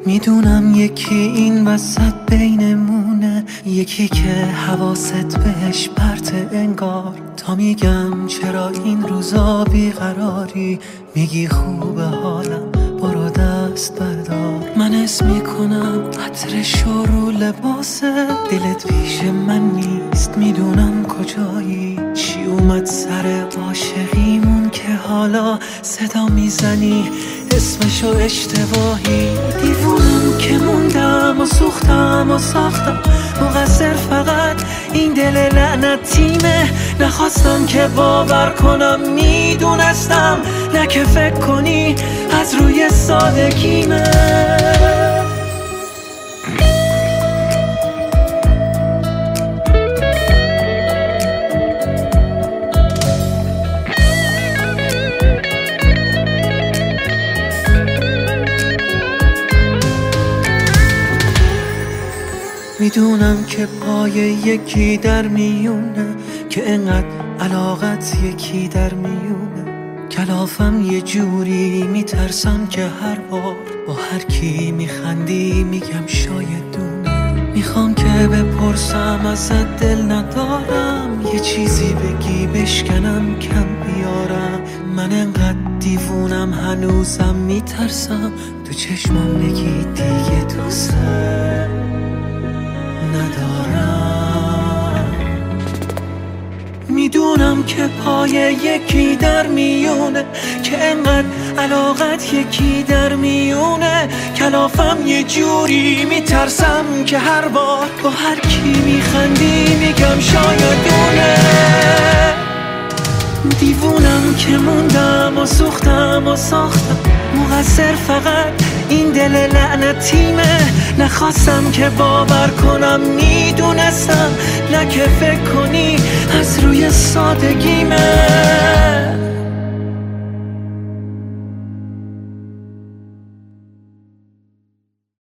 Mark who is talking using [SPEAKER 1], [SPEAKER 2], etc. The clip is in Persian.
[SPEAKER 1] میدونم یکی این وسط بینمونه، یکی که حواست بهش پرته انگار. تا میگم چرا این روزا بیقراری، میگی خوبه حالم برو دست بردار. من اسم میکنم عطرش رو لباسه، دلت پیش من نیست میدونم کجایی. چی اومد سر عاشقیمون که حالا صدا میزنی اسمشو اشتباهی. دیوونم که موندم و سوختم و ساختم، مقصر فقط این دل لعنتیمه. نخواستم که باور کنم میدونستم، نه که فکر کنی از روی سادگیمه. میدونم که پای یکی در میونه، که انقدر علاقت یکی در میونه. کلافم یه جوری میترسم که هر بار با هر کی میخندی میگم شاید دونه. میخوام که بپرسم ازت دل ندارم، یه چیزی بگی بشکنم کم بیارم. من انقدر دیوونم هنوزم میترسم تو چشمام بگی دیگه دوست ندارم. میدونم که پای یکی در میونه، که انقدر علاقت یکی در میونه. کلافم یه جوری میترسم که هر بار با هر کی میخندی میگم شاید دونه. دیوونم که موندم و سوختم و ساختم، مقصر فقط این دل لعنتیمه. نخواستم که باور کنم میدونستم، نه که فکر کنی از روی سادگیمه.